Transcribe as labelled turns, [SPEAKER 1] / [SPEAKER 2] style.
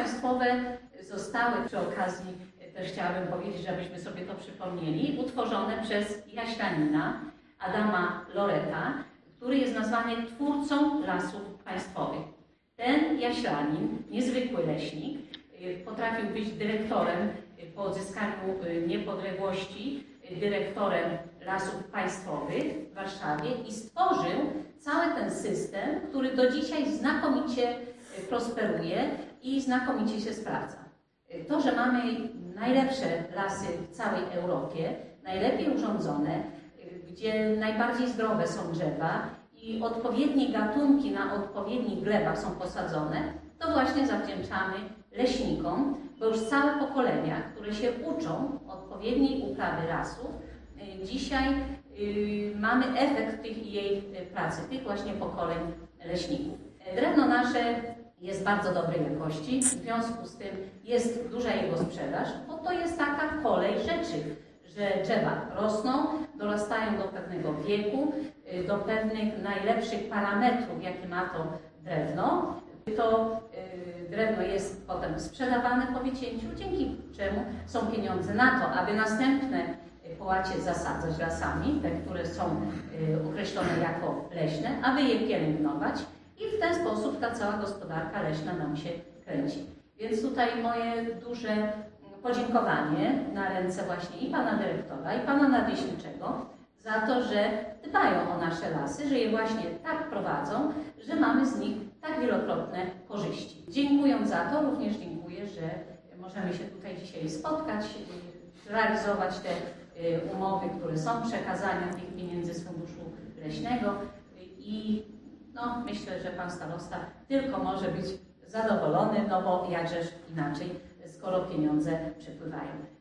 [SPEAKER 1] Państwowe zostały przy okazji, też chciałabym powiedzieć, żebyśmy sobie to przypomnieli, utworzone przez jaślanina Adama Loreta, który jest nazwany twórcą Lasów Państwowych. Ten jaślanin, niezwykły leśnik, potrafił być dyrektorem po odzyskaniu niepodległości, dyrektorem Lasów Państwowych w Warszawie i stworzył cały ten system, który do dzisiaj znakomicie prosperuje i znakomicie się sprawdza. To, że mamy najlepsze lasy w całej Europie, najlepiej urządzone, gdzie najbardziej zdrowe są drzewa i odpowiednie gatunki na odpowiednich glebach są posadzone, to właśnie zawdzięczamy leśnikom, bo już całe pokolenia, które się uczą odpowiedniej uprawy lasów, dzisiaj mamy efekt jej pracy, tych właśnie pokoleń leśników. Drewno nasze jest bardzo dobrej jakości, w związku z tym jest duża jego sprzedaż, bo to jest taka kolej rzeczy, że drzewa rosną, dorastają do pewnego wieku, do pewnych najlepszych parametrów, jakie ma to drewno. To drewno jest potem sprzedawane po wycięciu, dzięki czemu są pieniądze na to, aby następne połacie zasadzać lasami, te, które są określone jako leśne, aby je pielęgnować i w ten sposób ta cała gospodarka leśna nam się kręci. Więc tutaj moje duże podziękowanie na ręce właśnie i pana dyrektora, i pana nadleśniczego za to, że dbają o nasze lasy, że je właśnie tak prowadzą, że mamy z nich tak wielokrotne korzyści. Dziękując za to, również dziękuję, że możemy się tutaj dzisiaj spotkać, realizować te umowy, które są przekazaniem tych pieniędzy z Funduszu Leśnego i no, myślę, że pan starosta tylko może być zadowolony, no bo jakżeż inaczej, skoro pieniądze przepływają.